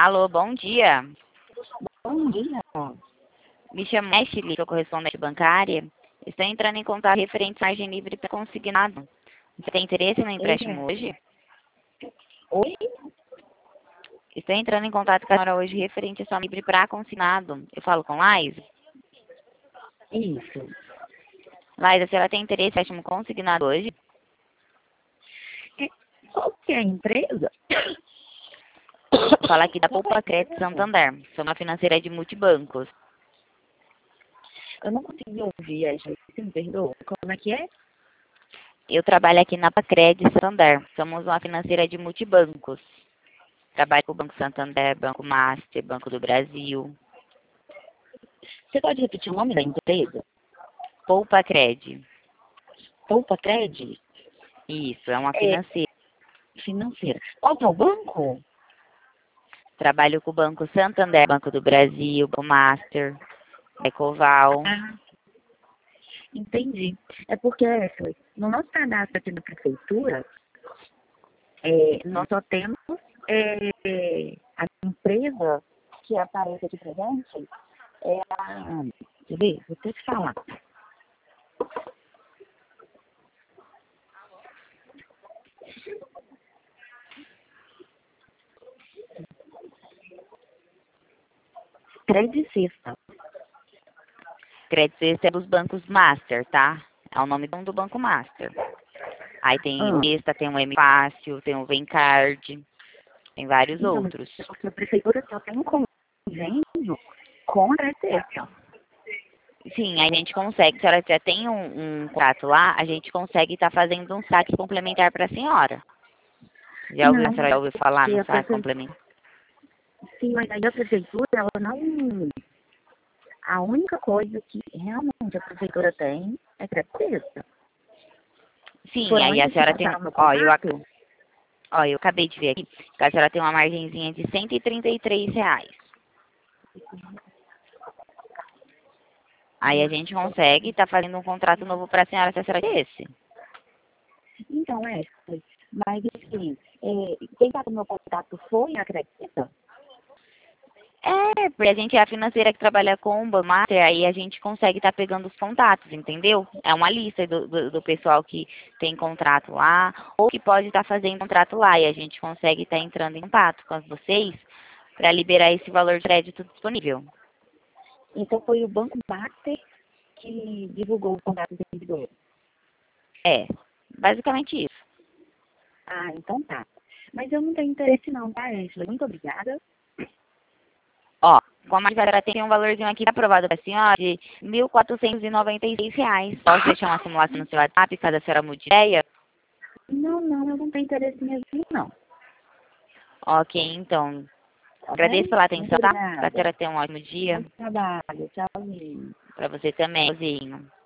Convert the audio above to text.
Alô, bom dia. Bom dia. Me chamo Ashley, sou correspondente bancária. Estou entrando em contato referente à margem livre para consignado. Você tem interesse no empréstimo hoje? Oi? Estou entrando em contato com a senhora hoje referente à sua livre para consignado. Eu falo com Laís? Isso. Laís, a senhora tem interesse no empréstimo consignado hoje? Qual que é a empresa? Fala aqui da Poupa Crédito Santander. Sou uma financeira de multibancos. Eu não consegui ouvir, Ashley. Você me perdoa? Como é que é? Eu trabalho aqui na Poupa Crédito Santander. Somos uma financeira de multibancos. Trabalho com o Banco Santander, Banco Master, Banco do Brasil. Você pode repetir o nome da empresa? Poupa Cred. Poupa Cred? Isso, é uma É financeira. financeira. Qual que é o banco? Trabalho com o Banco Santander, Banco do Brasil, Banco Master, Ecoval. Ah, entendi. É porque, Ashley, no nosso cadastro aqui da prefeitura, nós só temos a empresa que aparece aqui pra gente, é a... Quer ver? Vou ter que falar. Credit Sexta. Crédito é dos bancos Master, tá? É o nome do Banco Master. Aí tem o Ah, Esta, tem o M Fácil, tem o Vencard, tem vários então, mas outros. é porque a prefeitura só tem um convênio com a Credit Sexta. Sim, a gente consegue. Se a senhora já tem um contrato lá, a gente consegue estar fazendo um saque complementar para a senhora. Já ouviu, a Não, senhora mas já é ouviu falar porque no a saque prefeitura... complementar? Sim, mas aí a prefeitura, ela não... A única coisa que realmente a prefeitura tem é Credit Sexta. Sim, Foi aí a onde que senhora tem. passaram no contato? Ó, eu acabei de ver aqui que a senhora tem uma margenzinha de R$ 133. Aí a gente consegue estar fazendo um contrato novo para a senhora se a senhora quer esse. Então, mas assim, quem está no meu contato foi a Credit Sexta? É, porque a gente é a financeira que trabalha com o Banmaster, aí a gente consegue estar pegando os contatos, entendeu? É uma lista do pessoal que tem contrato lá, ou que pode estar fazendo contrato lá, e a gente consegue estar entrando em contato com vocês para liberar esse valor de crédito disponível. Então foi o Banco Master que divulgou o contato do servidor. É, basicamente isso. Ah, então tá. Mas eu não tenho interesse não, tá, Angela? Muito obrigada. Ó, como a senhora tem um valorzinho aqui aprovado para a senhora de R$ 1.496. Posso deixar uma simulação no seu WhatsApp, caso a senhora mude de ideia? Não, eu não tenho interesse mesmo não. Ok, então. Tá Agradeço bem? pela Muito atenção, tá? A obrigada. senhora tenha um ótimo dia. Bom trabalho. Tchauzinho. Para você também, Zinho.